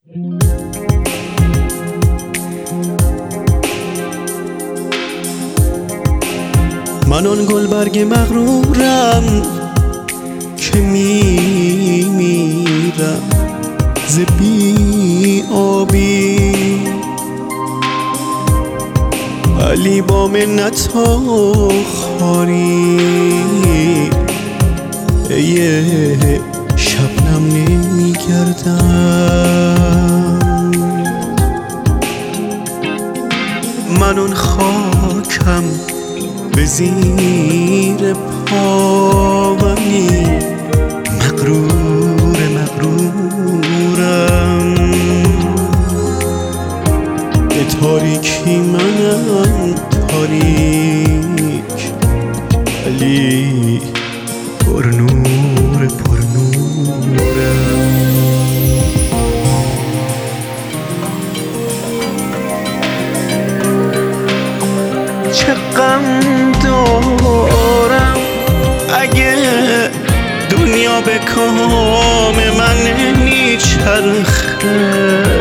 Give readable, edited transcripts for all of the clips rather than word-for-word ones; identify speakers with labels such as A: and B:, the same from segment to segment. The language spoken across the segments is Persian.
A: من آن گلبرگ مغرورم که میمیرم ز بی آبی، ولی با منت و خواری شبنم نمیگردم. من آن خاکم به زیر پاونی، مغرورم به تاریکی منم تاریک، ولی پرنورم. چه غم دارم اگه دنیا به کام من نمیچرخه،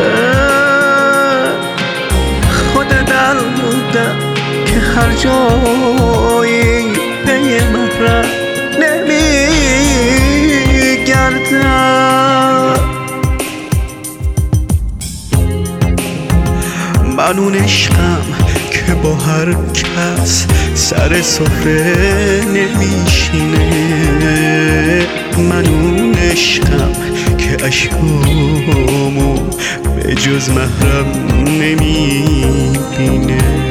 A: خود دردم که هر جایی پی محرم نمیگردم. من اون عشقم که با هر کس سر سفره نمیشینه، من اون عشقم که اشکامو به جز محرم نمیبینه.